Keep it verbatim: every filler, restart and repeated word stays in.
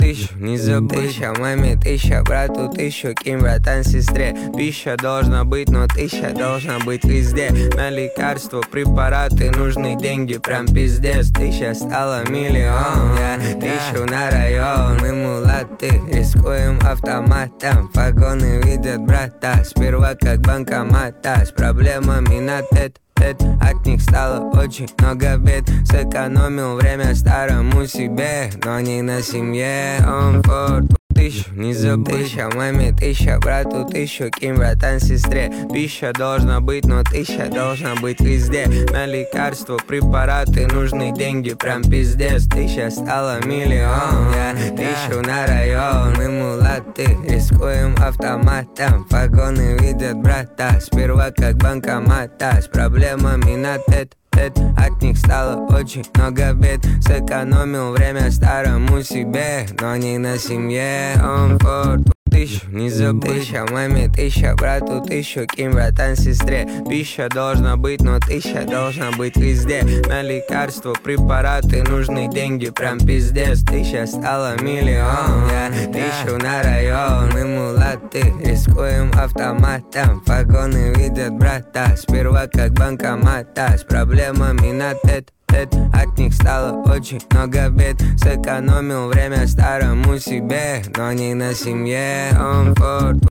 тысячу, не забудь. Тысяча маме, тысяча брату, тысячу ким, братан, сестре. Пища должна быть, но тысяча должна быть везде. На лекарства, препараты, нужны деньги, прям пиздец. Тысяча стала миллион, я тысячу на район. Мы мулаты, рискуем автоматом. Погоны видят брата, сперва как банкомата. С проблемами на тет. От них стало очень много бед. Сэкономил время старому себе, но не на семье. Он форт. Тысячу, не забудь. Тысяча маме, тысяча брату, тысячу ким, братан, сестре. Пища должна быть, но тысяча должна быть везде. На лекарства, препараты, нужны деньги, прям пиздец. Тысяча стала миллион, я тысячу на район. Мы мулаты, рискуем автоматом. Погоны видят брата, сперва как банкомата. С проблемами на тет. От них стало очень много бед. Сэкономил время старому себе, но не на семье. Он форт. Тысячу, не забудь. Тысяча маме, тысяча брату, тысячу ким, братан, сестре. Пища должна быть, но тысяча должна быть везде. На лекарства, препараты, нужны деньги, прям пиздец. Тысяча стала миллион, я тысячу на район. Мы мулаты, рискуем автоматом. Погоны видят брата, сперва как банкомата. С проблемами на тет. От них стало очень много бед. Сэкономил время старому себе, но не на семье. Он форт.